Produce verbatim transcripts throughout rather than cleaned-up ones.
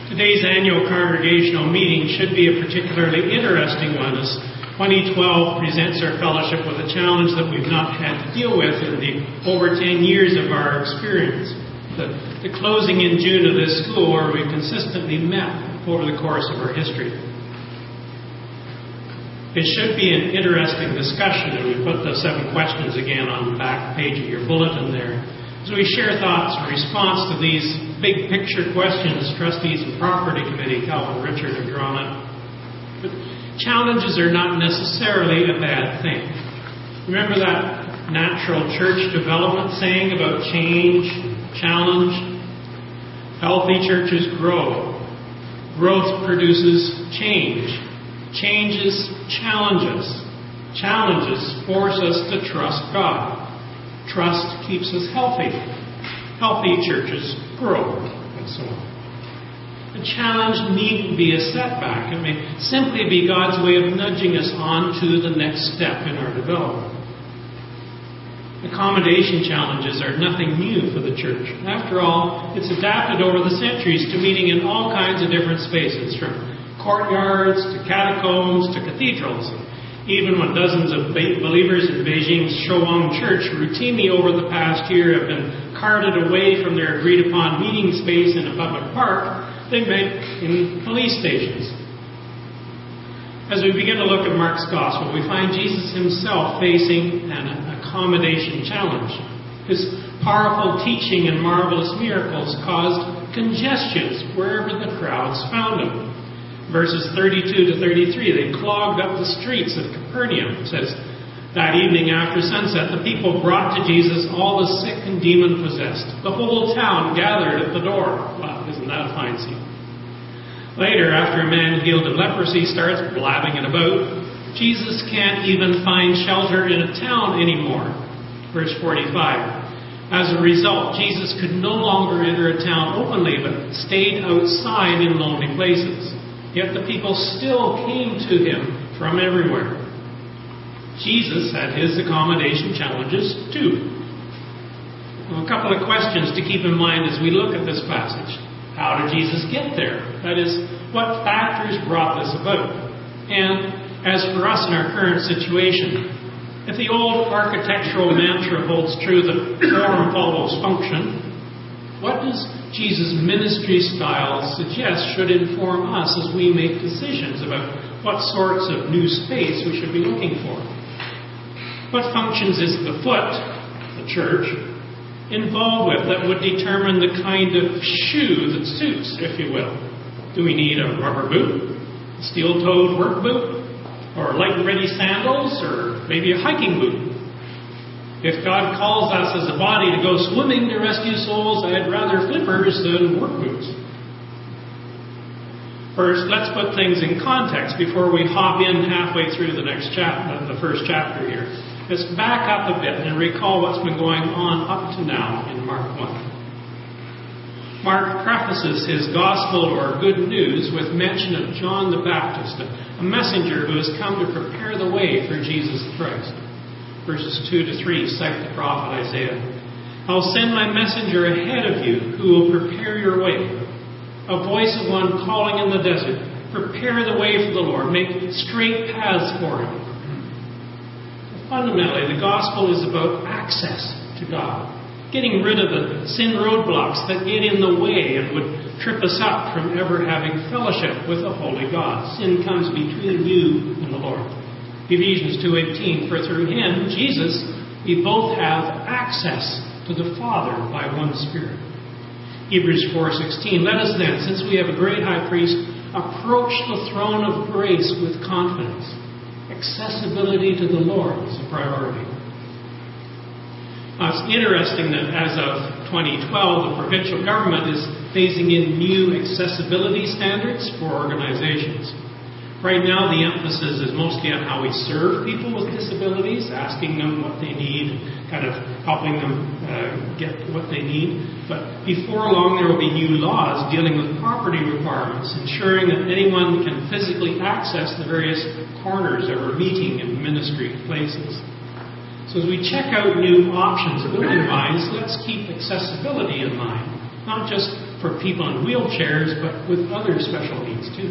Today's annual congregational meeting should be a particularly interesting one, as twenty twelve presents our fellowship with a challenge that we've not had to deal with in the over ten years of our experience. The, the closing in June of this school, where we've consistently met over the course of our history. It should be an interesting discussion, and we put the seven questions again on the back page of your bulletin there. As we share thoughts in response to these big picture questions, trustees and property committee, Calvin Richard, have drawn up. But challenges are not necessarily a bad thing. Remember that natural church development saying about change, challenge? Healthy churches grow. Growth produces change. Changes challenges. Challenges force us to trust God. Trust keeps us healthy. Healthy churches grow, and so on. The challenge needn't be a setback. It may simply be God's way of nudging us on to the next step in our development. Accommodation challenges are nothing new for the church. After all, it's adapted over the centuries to meeting in all kinds of different spaces, from courtyards to catacombs to cathedrals. Even when dozens of believers in Beijing's Shouwang Church routinely over the past year have been carted away from their agreed-upon meeting space in a public park, they met in police stations. As we begin to look at Mark's Gospel, we find Jesus himself facing an accommodation challenge. His powerful teaching and marvelous miracles caused congestions wherever the crowds found him. Verses thirty-two to thirty-three, they clogged up the streets of Capernaum. It says, that evening after sunset, the people brought to Jesus all the sick and demon-possessed. The whole town gathered at the door. Wow, isn't that a fine scene? Later, after a man healed of leprosy starts blabbing it about, Jesus can't even find shelter in a town anymore. Verse forty-five. As a result, Jesus could no longer enter a town openly, but stayed outside in lonely places. Yet the people still came to him from everywhere. Jesus had his accommodation challenges too. Well, a couple of questions to keep in mind as we look at this passage. How did Jesus get there? That is, what factors brought this about? And as for us in our current situation, if the old architectural mantra holds true that form follows function, what does Jesus' ministry style suggest should inform us as we make decisions about what sorts of new space we should be looking for? What functions is the foot, the church, involved with that would determine the kind of shoe that suits, if you will? Do we need a rubber boot, a steel-toed work boot, or light and ready sandals, or maybe a hiking boot? If God calls us as a body to go swimming to rescue souls, I'd rather flippers than work boots. First, let's put things in context before we hop in halfway through the next chapter, the first chapter here. Let's back up a bit and recall what's been going on up to now in Mark one. Mark prefaces his gospel or good news with mention of John the Baptist, a messenger who has come to prepare the way for Jesus Christ. Verses two to three cite the prophet Isaiah. I'll send my messenger ahead of you who will prepare your way. A voice of one calling in the desert. Prepare the way for the Lord. Make straight paths for him. Fundamentally, the gospel is about access to God. Getting rid of the sin roadblocks that get in the way and would trip us up from ever having fellowship with a holy God. Sin comes between you and the Lord. Ephesians two eighteen, for through him, Jesus, we both have access to the Father by one Spirit. Hebrews four sixteen, let us then, since we have a great high priest, approach the throne of grace with confidence. Accessibility to the Lord is a priority. Now, it's interesting that as of twenty twelve, the provincial government is phasing in new accessibility standards for organizations. Right now, the emphasis is mostly on how we serve people with disabilities, asking them what they need, kind of helping them uh, get what they need. But before long, there will be new laws dealing with property requirements, ensuring that anyone can physically access the various corners of our meeting and ministry places. So as we check out new options building-wise, let's keep accessibility in mind. Not just for people in wheelchairs, but with other special needs too.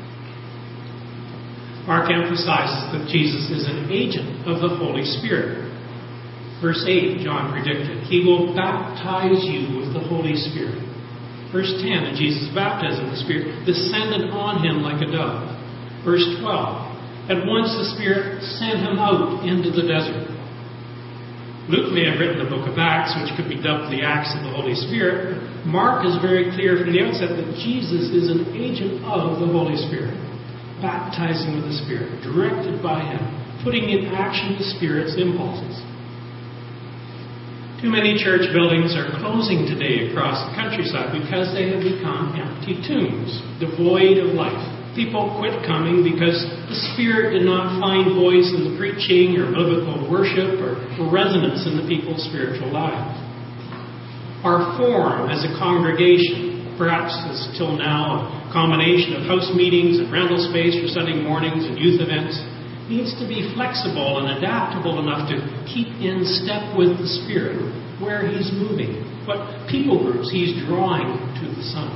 Mark emphasizes that Jesus is an agent of the Holy Spirit. Verse eight, John predicted, He will baptize you with the Holy Spirit. Verse ten, in Jesus' baptism, the Spirit descended on him like a dove. Verse twelve, at once the Spirit sent him out into the desert. Luke may have written the book of Acts, which could be dubbed the Acts of the Holy Spirit. Mark is very clear from the outset that Jesus is an agent of the Holy Spirit, baptizing with the Spirit, directed by him, putting in action the Spirit's impulses. Too many church buildings are closing today across the countryside because they have become empty tombs, devoid of life. People quit coming because the Spirit did not find voice in the preaching or biblical worship or resonance in the people's spiritual lives. Our form as a congregation, perhaps is till now a combination of house meetings and rental space for Sunday mornings and youth events, needs to be flexible and adaptable enough to keep in step with the Spirit, where He's moving, what people groups He's drawing to the Son.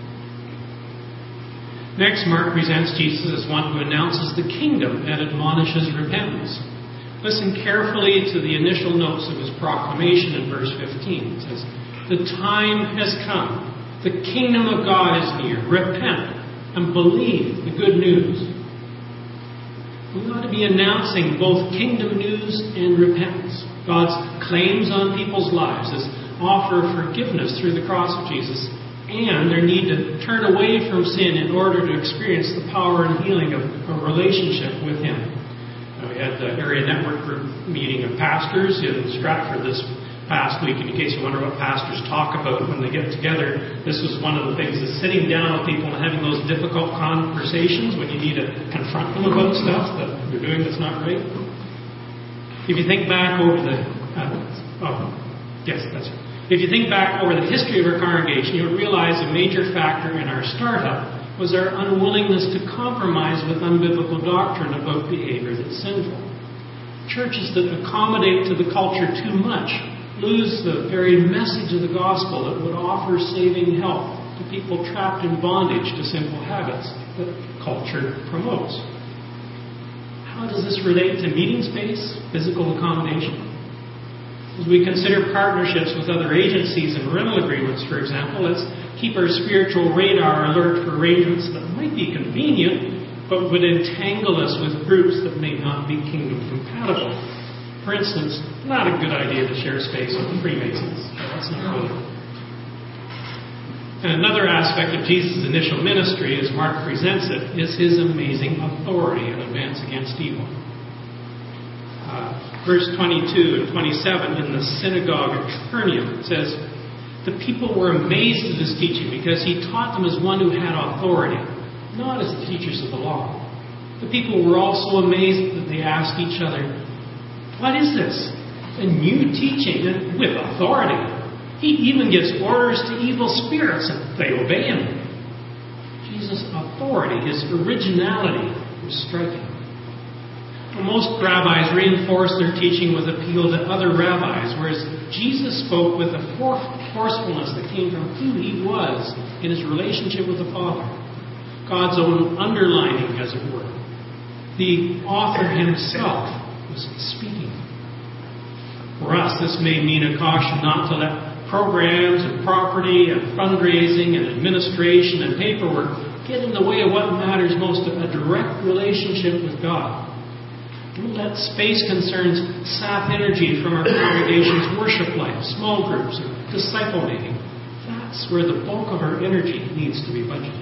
Next, Mark presents Jesus as one who announces the kingdom and admonishes repentance. Listen carefully to the initial notes of His proclamation in verse fifteen. It says, the time has come. The kingdom of God is near. Repent and believe the good news. We ought to be announcing both kingdom news and repentance. God's claims on people's lives, His offer of forgiveness through the cross of Jesus, and their need to turn away from sin in order to experience the power and healing of a relationship with Him. Now, we had the area network group meeting of pastors in Stratford this past week, and in case you wonder what pastors talk about when they get together, this was one of the things, is sitting down with people and having those difficult conversations when you need to confront them about stuff that they're doing that's not right. If you think back over the, uh, oh, yes, that's right. If you think back over the history of our congregation, you'll realize a major factor in our startup was our unwillingness to compromise with unbiblical doctrine about behavior that's sinful. Churches that accommodate to the culture too much lose the very message of the gospel that would offer saving help to people trapped in bondage to sinful habits that culture promotes. How does this relate to meeting space, physical accommodation? As we consider partnerships with other agencies and rental agreements, for example, let's keep our spiritual radar alert for arrangements that might be convenient, but would entangle us with groups that may not be kingdom compatible. For instance, not a good idea to share space with the Freemasons. That's not good. And another aspect of Jesus' initial ministry, as Mark presents it, is His amazing authority and advance against evil. Uh, verse twenty-two and twenty-seven in the synagogue at Capernaum says, the people were amazed at His teaching because He taught them as one who had authority, not as the teachers of the law. The people were also amazed that they asked each other, what is this? A new teaching and with authority. He even gives orders to evil spirits and they obey Him. Jesus' authority, His originality, was striking. Well, most rabbis reinforce their teaching with appeal to other rabbis, whereas Jesus spoke with a forcefulness that came from who He was in His relationship with the Father. God's own underlining, as it were. The author Himself was speaking. For us, this may mean a caution not to let programs and property and fundraising and administration and paperwork get in the way of what matters most, a direct relationship with God. Don't let space concerns sap energy from our congregation's worship life, small groups, or disciple making. That's where the bulk of our energy needs to be budgeted.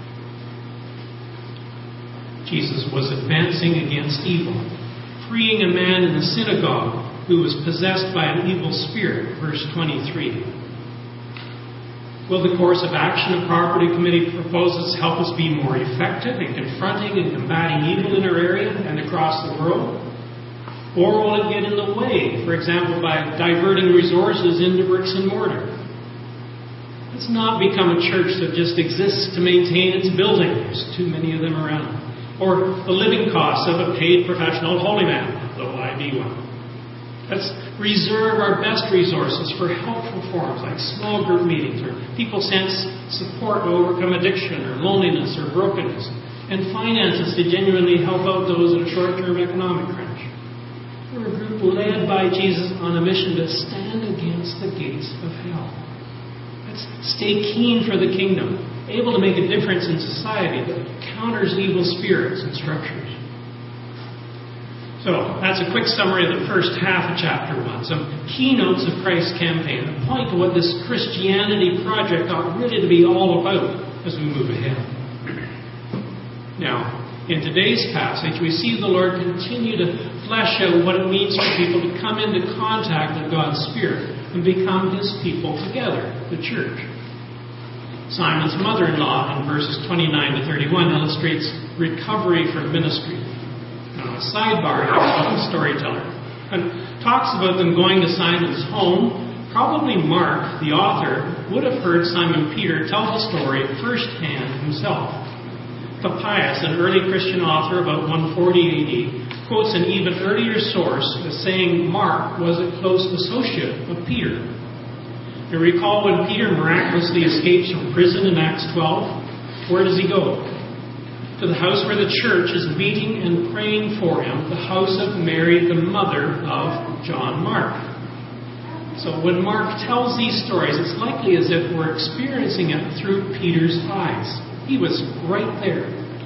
Jesus was advancing against evil, freeing a man in the synagogue who was possessed by an evil spirit, verse twenty-three. Will the course of action a property committee proposes help us be more effective in confronting and combating evil in our area and across the world? Or will it get in the way, for example, by diverting resources into bricks and mortar? Let's not become a church that just exists to maintain its building. There's too many of them around. Or the living costs of a paid professional holy man, though I be one. Let's reserve our best resources for helpful forums like small group meetings where people sense support to overcome addiction or loneliness or brokenness, and finances to genuinely help out those in a short-term economic crunch. We're a group led by Jesus on a mission to stand against the gates of hell. Let's stay keen for the kingdom, able to make a difference in society that counters evil spirits and structures. So, that's a quick summary of the first half of chapter one. Some keynotes of Christ's campaign, a point to what this Christianity project ought really to be all about as we move ahead. Now, in today's passage, we see the Lord continue to flesh out what it means for people to come into contact with God's Spirit and become His people together, the church. Simon's mother-in-law in verses twenty-nine to thirty-one illustrates recovery from ministry. A sidebar about the storyteller, and talks about them going to Simon's home. Probably Mark, the author, would have heard Simon Peter tell the story firsthand himself. Papias, an early Christian author about one forty A D, quotes an even earlier source as saying Mark was a close associate of Peter. You recall when Peter miraculously escapes from prison in Acts twelve? Where does he go? To the house where the church is meeting and praying for him, the house of Mary, the mother of John Mark. So when Mark tells these stories, it's likely as if we're experiencing it through Peter's eyes. He was right there.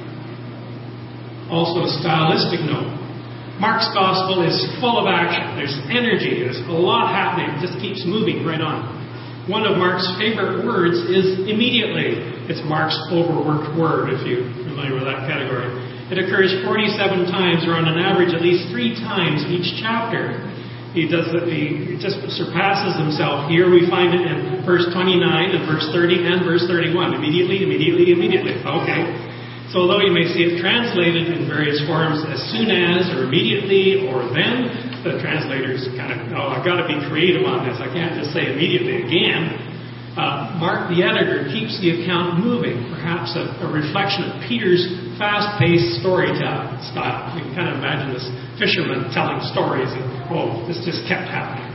Also, a stylistic note. Mark's gospel is full of action. There's energy. There's a lot happening. It just keeps moving right on. One of Mark's favorite words is immediately. It's Mark's overworked word, if you're familiar with that category. It occurs forty-seven times, or on an average at least three times each chapter. He does it, he just surpasses himself. Here we find it in verse twenty-nine and verse thirty and verse thirty-one. Immediately, immediately, immediately. Okay. So although you may see it translated in various forms as soon as, or immediately, or then, the translators kind of, oh, I've got to be creative on this. I can't just say immediately again. Uh, Mark, the editor, keeps the account moving, perhaps a, a reflection of Peter's fast-paced storytelling style. You can kind of imagine this fisherman telling stories, and oh, this just kept happening.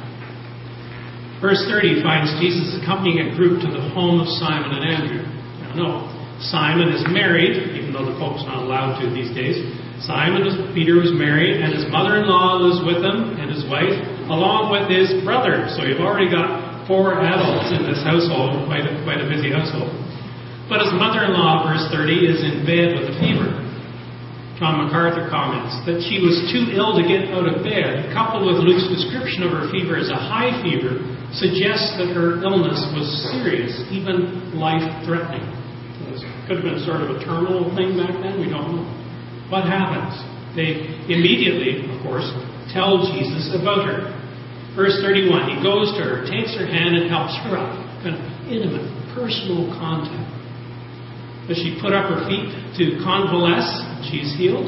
Verse thirty finds Jesus accompanying a group to the home of Simon and Andrew. Now, no, Simon is married, even though the Pope's not allowed to these days. Simon, is, Peter was married, and his mother-in-law was with him, and his wife, along with his brother. So you've already got four adults in this household, quite a, quite a busy household. But his mother-in-law, verse thirty, is in bed with a fever. John MacArthur comments that she was too ill to get out of bed, coupled with Luke's description of her fever as a high fever, suggests that her illness was serious, even life-threatening. It could have been sort of a terminal thing back then, we don't know. What happens? They immediately, of course, tell Jesus about her. Verse thirty-one, he goes to her, takes her hand, and helps her up. Kind of intimate, personal contact. Does she put up her feet to convalesce? She's healed?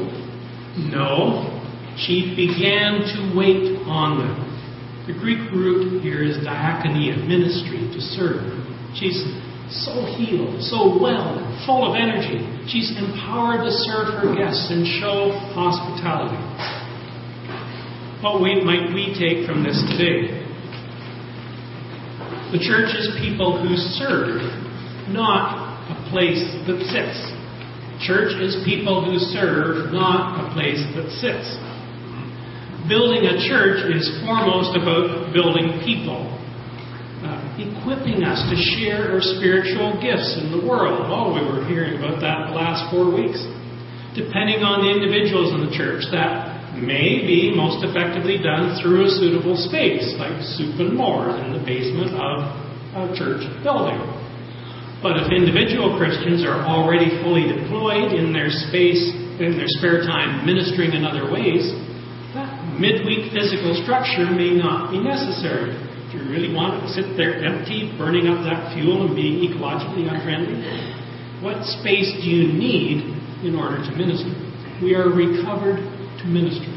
No. She began to wait on them. The Greek root here is diakonia, ministry, to serve. She's so healed, so well, full of energy. She's empowered to serve her guests and show hospitality. What we, might we take from this today? The church is people who serve, not a place that sits. Church is people who serve, not a place that sits. Building a church is foremost about building people. Uh, equipping us to share our spiritual gifts in the world. Oh, we were hearing about that the last four weeks. Depending on the individuals in the church, that may be most effectively done through a suitable space, like soup and more in the basement of a church building. But if individual Christians are already fully deployed in their space, in their spare time, ministering in other ways, that midweek physical structure may not be necessary. Do you really want to sit there empty, burning up that fuel and being ecologically unfriendly? What space do you need in order to minister? We are recovered to ministry.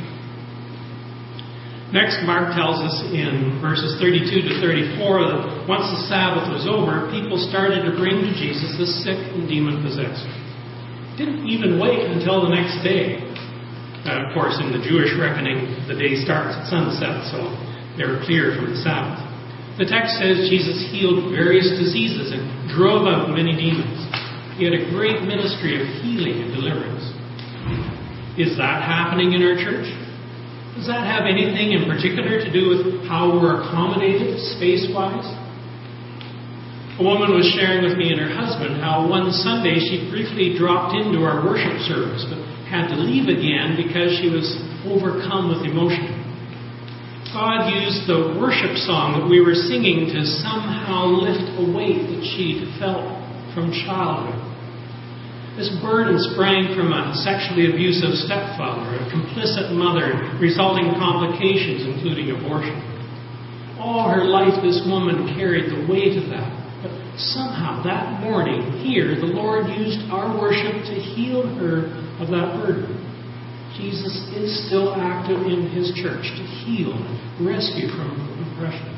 Next, Mark tells us in verses thirty-two to thirty-four that once the Sabbath was over, people started to bring to Jesus the sick and demon-possessed. Didn't even wait until the next day. Uh, of course, in the Jewish reckoning, the day starts at sunset, so They were clear from the Sabbath. The text says Jesus healed various diseases and drove out many demons. He had a great ministry of healing and deliverance. Is that happening in our church? Does that have anything in particular to do with how we're accommodated space-wise? A woman was sharing with me and her husband how one Sunday she briefly dropped into our worship service but had to leave again because she was overcome with emotion. God used the worship song that we were singing to somehow lift a weight that she felt from childhood. This burden sprang from a sexually abusive stepfather, a complicit mother, resulting complications including abortion. All her life this woman carried the weight of that. But somehow that morning here, the Lord used our worship to heal her of that burden. Jesus is still active in His church to heal and rescue from oppression.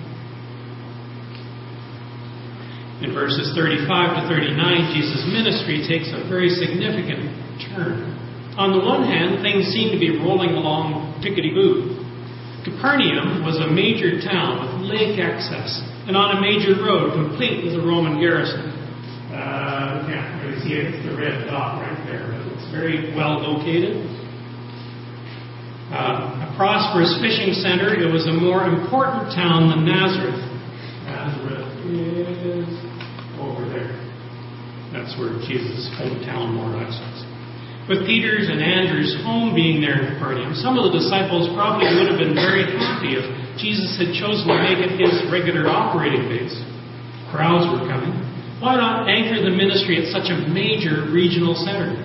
In verses thirty-five to thirty-nine, Jesus' ministry takes a very significant turn. On the one hand, things seem to be rolling along tickety-boo. Capernaum was a major town with lake access and on a major road complete with a Roman garrison. Uh, you can't really see it, it's the red dot right there, but it's very well located. Uh, a prosperous fishing center. It was a more important town than Nazareth. Nazareth is over there. That's where Jesus' hometown more or less is. With Peter's and Andrew's home being there in Capernaum, some of the disciples probably would have been very happy if Jesus had chosen to make it his regular operating base. Crowds were coming. Why not anchor the ministry at such a major regional center?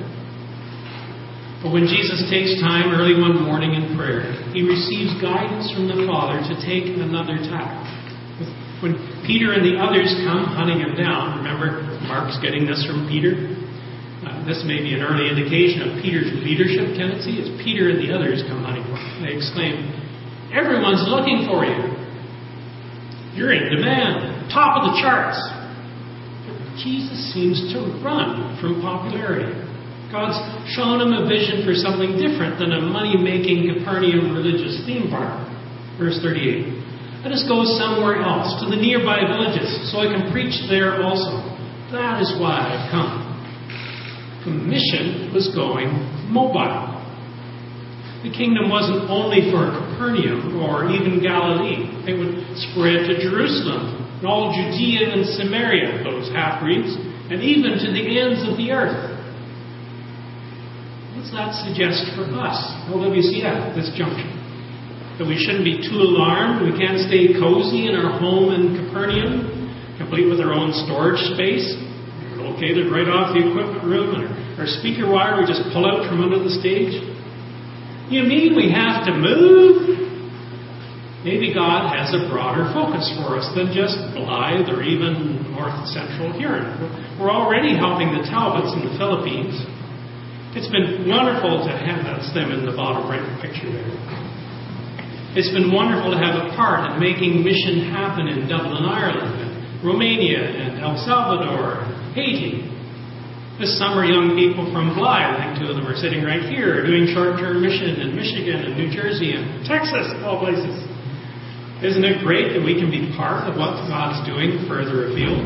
But when Jesus takes time early one morning in prayer, He receives guidance from the Father to take another tack. When Peter and the others come hunting Him down, remember Mark's getting this from Peter? Uh, this may be an early indication of Peter's leadership tendency. As Peter and the others come hunting for Him, they exclaim, "Everyone's looking for you. You're in demand, top of the charts." But Jesus seems to run from popularity. God's shown him a vision for something different than a money-making Capernaum religious theme park. Verse thirty-eight. "Let us go somewhere else, to the nearby villages, so I can preach there also. That is why I've come." The mission was going mobile. The kingdom wasn't only for Capernaum or even Galilee. It would spread to Jerusalem, and all Judea and Samaria, those half-breeds, and even to the ends of the earth. What's that suggest for us, L W C F, at this juncture? That we shouldn't be too alarmed. We can't stay cozy in our home in Capernaum, complete with our own storage space. We're located right off the equipment room, and our, our speaker wire we just pull out from under the stage. You mean we have to move? Maybe God has a broader focus for us than just Blythe or even North Central Huron. We're already helping the Talbots in the Philippines. It's been wonderful to have, that's them in the bottom right picture there. It's been wonderful to have a part in making mission happen in Dublin, Ireland, and Romania, and El Salvador, and Haiti. This summer, young people from Blythe, I think two of them are sitting right here, doing short-term mission in Michigan and New Jersey and Texas, of all places. Isn't it great that we can be part of what God's doing further afield?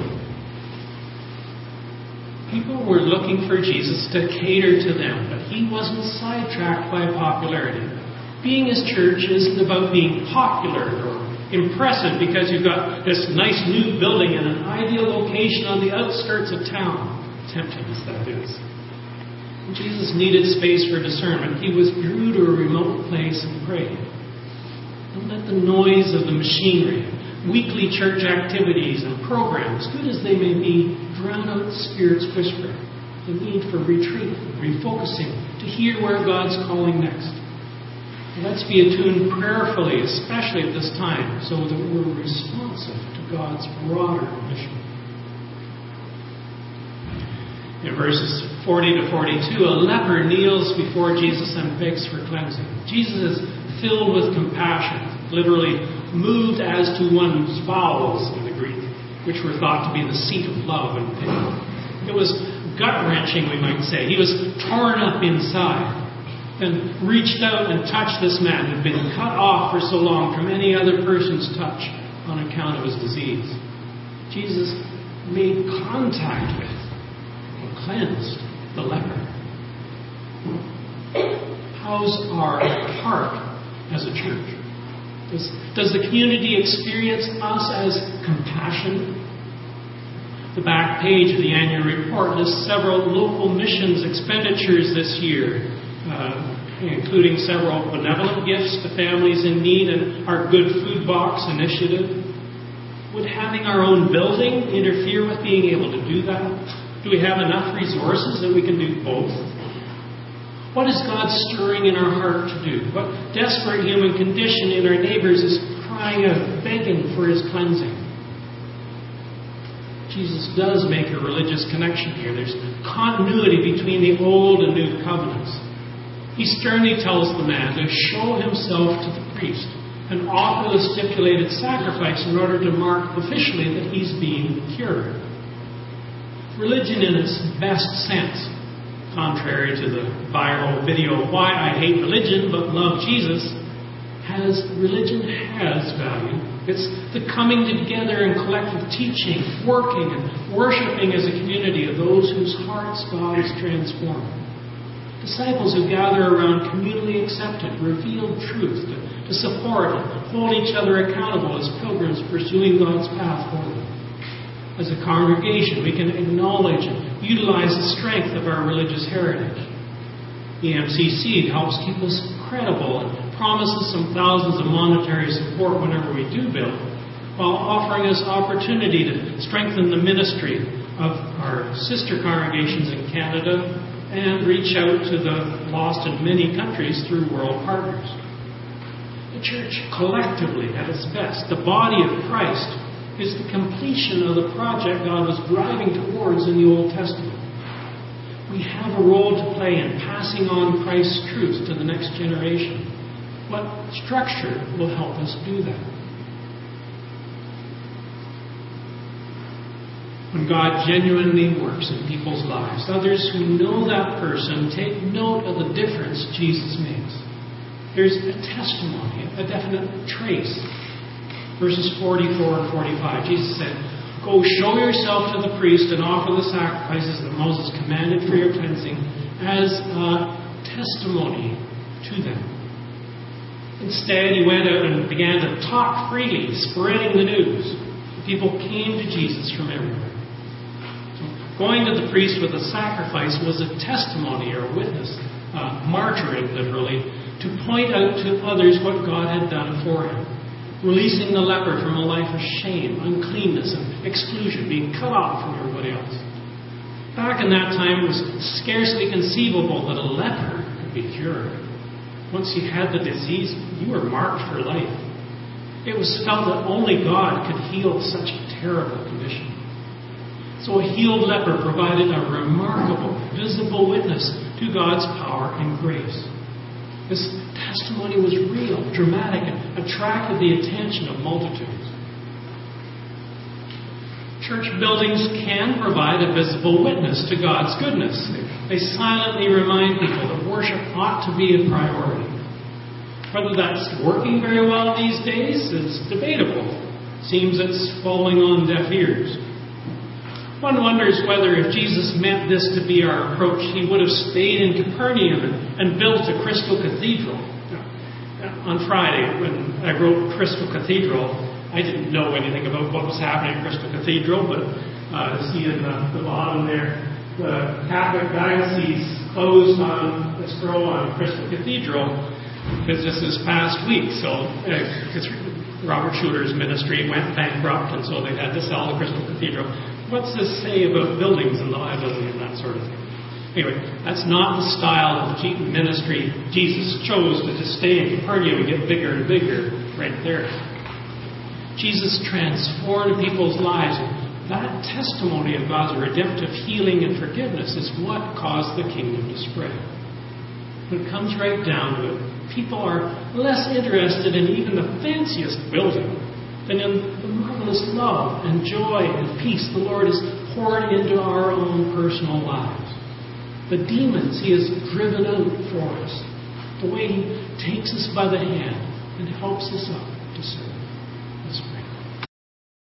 People were looking for Jesus to cater to them, but He wasn't sidetracked by popularity. Being His church isn't about being popular or impressive because you've got this nice new building in an ideal location on the outskirts of town. Tempting as that is. Jesus needed space for discernment. He withdrew to a remote place and prayed. Don't let the noise of the machinery, weekly church activities and programs, good as they may be, drown out the Spirit's whisper, the need for retreat, refocusing, to hear where God's calling next. And let's be attuned prayerfully, especially at this time, so that we're responsive to God's broader mission. In verses forty to forty-two, a leper kneels before Jesus and begs for cleansing. Jesus is filled with compassion, literally moved as to one's bowels in the Greek, which were thought to be the seat of love and pity. It was gut-wrenching, we might say. He was torn up inside. and reached out and touched this man who'd been cut off for so long from any other person's touch on account of his disease. Jesus made contact with and cleansed the leper. How's our heart as a church? Does, does the community experience us as compassionate? The back page of the annual report lists several local missions expenditures this year, uh, including several benevolent gifts to families in need and our Good Food Box initiative. Would having our own building interfere with being able to do that? Do we have enough resources that we can do both? What is God stirring in our heart to do? What desperate human condition in our neighbors is crying out, begging for his cleansing? Jesus does make a religious connection here. There's continuity between the old and new covenants. He sternly tells the man to show himself to the priest and offer the stipulated sacrifice in order to mark officially that he's being cured. Religion in its best sense, contrary to the viral video, Why I Hate Religion But Love Jesus, has religion has value. It's the coming together and collective teaching, working and worshiping as a community of those whose hearts God has transformed. Disciples who gather around communally accepted, revealed truth to, to support and hold each other accountable as pilgrims pursuing God's path forward. As a congregation, we can acknowledge and utilize the strength of our religious heritage. E M C C helps keep us credible and promises some thousands of monetary support whenever we do build, while offering us opportunity to strengthen the ministry of our sister congregations in Canada and reach out to the lost in many countries through world partners. The church collectively, at its best, the body of Christ, is the completion of the project God was driving towards in the Old Testament. We have a role to play in passing on Christ's truth to the next generation. What structure will help us do that? When God genuinely works in people's lives, others who know that person take note of the difference Jesus makes. There's a testimony, a definite trace. Verses forty-four and forty-five, Jesus said, Go show yourself to the priest and offer the sacrifices that Moses commanded for your cleansing as a testimony to them. Instead, he went out and began to talk freely, spreading the news. People came to Jesus from everywhere. So going to the priest with a sacrifice was a testimony or a witness, uh, martyring literally, to point out to others what God had done for him. Releasing the leper from a life of shame, uncleanness, and exclusion, being cut off from everybody else. Back in that time, it was scarcely conceivable that a leper could be cured. Once you had the disease, you were marked for life. It was felt that only God could heal such a terrible condition. So a healed leper provided a remarkable, visible witness to God's power and grace. This testimony was real, dramatic, and attracted the attention of multitudes. Church buildings can provide a visible witness to God's goodness. They silently remind people that worship ought to be a priority. Whether that's working very well these days is debatable. Seems it's falling on deaf ears. One wonders whether if Jesus meant this to be our approach, he would have stayed in Capernaum and, and built a crystal cathedral. On Friday, when I wrote Crystal Cathedral, I didn't know anything about what was happening at Crystal Cathedral, but uh, see in the, the bottom there, the Catholic diocese closed on the scroll on Crystal Cathedral because this is past week. So uh, Robert Schuler's ministry went bankrupt, and so they had to sell the Crystal Cathedral. What's this say about buildings and liability and that sort of thing? Anyway, that's not the style of ministry Jesus chose to just stay in Capernaum and get bigger and bigger right there. Jesus transformed people's lives. That testimony of God's redemptive healing and forgiveness is what caused the kingdom to spread. When it comes right down to it, people are less interested in even the fanciest building than in the marvelous love and joy and peace the Lord has poured into our own personal lives. The demons he has driven out for us. the way He takes us by the hand and helps us up to serve.